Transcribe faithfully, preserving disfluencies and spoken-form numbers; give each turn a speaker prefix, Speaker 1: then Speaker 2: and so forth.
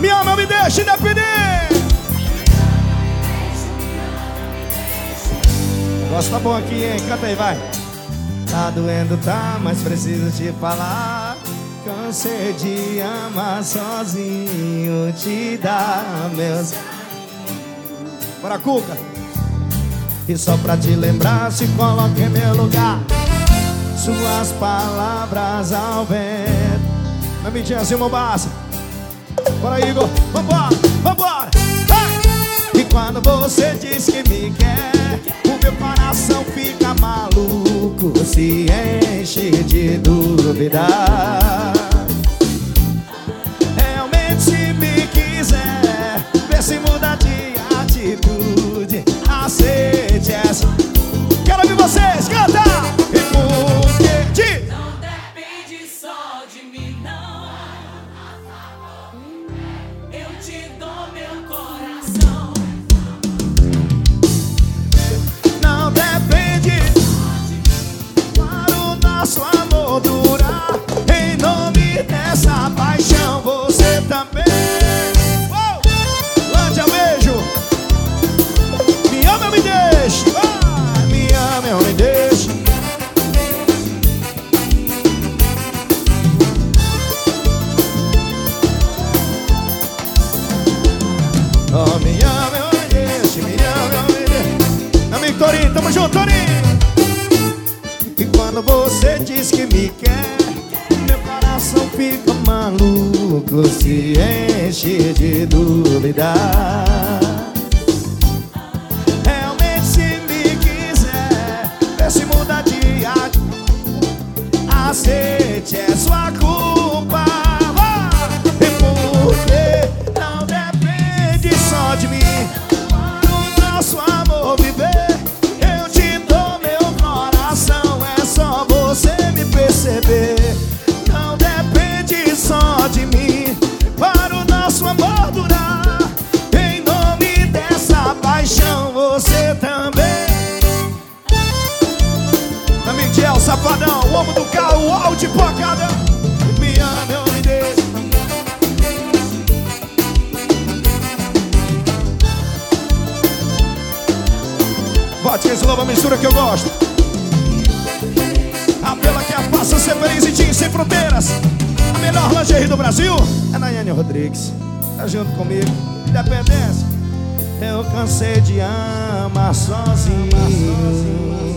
Speaker 1: Me ama, me deixa independente. Gosto tá bom aqui, hein? Canta aí, vai. Tá doendo, tá, mas preciso te falar. Cansei de amar sozinho, te dar meus... Bora, Cuca. E só pra te lembrar, se coloque em meu lugar. Suas palavras ao vento. Vai me dizer assim, Mombasa. Bora, Igor, vambora, vambora. Hey! E quando você diz que me quer, o meu coração fica maluco, se enche de dúvida. Realmente se me quiser, vê se muda de atitude. Aceite essa. Quero ouvir vocês, canta! E porque de...
Speaker 2: Não depende só de mim, não. Eu te dou meu coração.
Speaker 1: Não depende para o nosso amor durar. Em nome dessa paixão, você também. Oh! Lante, beijo. Me ama, me deixa. Ah, me ama, me deixa. Oh, me ama, me deixa. Me ama, me deixa. Amigo Torinho, tamo junto, Torinho. E quando você diz que me quer, meu coração fica maluco, se enche de dúvida. Realmente se me quiser, vê se muda de atitude. Aceite, é sua culpa. E porque não depende só de mim para o nosso amor viver. Eu te dou meu coração, é só você me perceber. Não depende só de mim para o nosso amor durar. Em nome dessa paixão, você também. Amigo Diel, safadão, o homem do carro, o áudio de pocada. Me ama, eu me deixo. Bote esse nova mistura que eu gosto. Apela que a faça ser feliz e Tim sem fronteiras. A melhor lingerie do Brasil é Nayane Rodrigues. Tá junto comigo, independência. Eu cansei de amar sozinho.